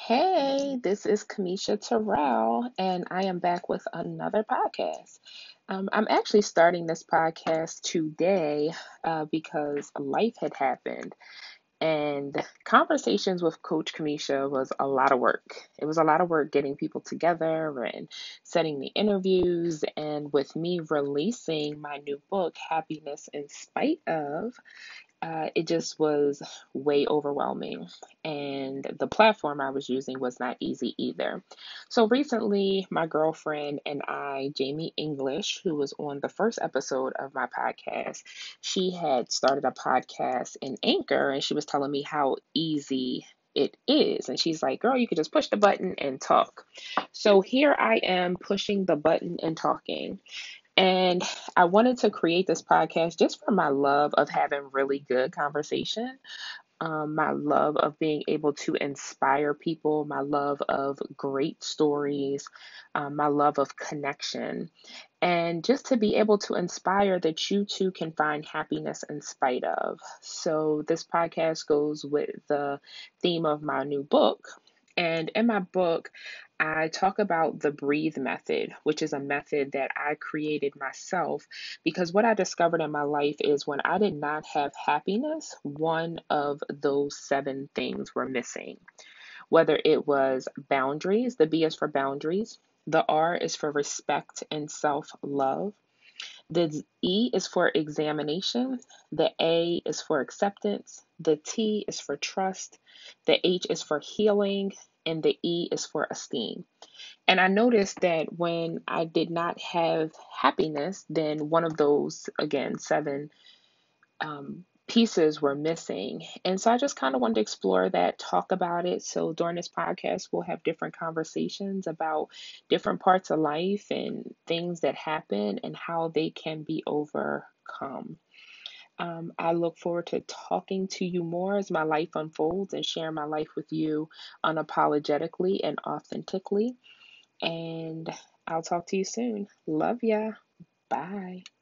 Hey, this is Kamisha Terrell, and I am back with another podcast. I'm actually starting this podcast today because life had happened, and conversations with Coach Kamisha was a lot of work. It was a lot of work getting people together and setting the interviews, and with me releasing my new book, Happiness in Spite of. It just was way overwhelming, and the platform I was using was not easy either. So recently, my girlfriend and I, Jamie English, who was on the first episode of my podcast, she had started a podcast in Anchor, and she was telling me how easy it is. And she's like, girl, you could just push the button and talk. So here I am pushing the button and talking. And I wanted to create this podcast just for my love of having really good conversation, my love of being able to inspire people, my love of great stories, my love of connection, and just to be able to inspire that you too can find happiness in spite of. So, this podcast goes with the theme of my new book. And in my book, I talk about the breathe method, which is a method that I created myself because what I discovered in my life is when I did not have happiness, one of those seven things were missing. Whether it was boundaries, the B is for boundaries, the R is for respect and self love, the E is for examination, the A is for acceptance, the T is for trust, the H is for healing, and the E is for esteem. And I noticed that when I did not have happiness, then one of those, again, seven pieces were missing. And so I just kind of wanted to explore that, talk about it. So during this podcast, we'll have different conversations about different parts of life and things that happen and how they can be overcome. I look forward to talking to you more as my life unfolds and sharing my life with you unapologetically and authentically. And I'll talk to you soon. Love ya. Bye.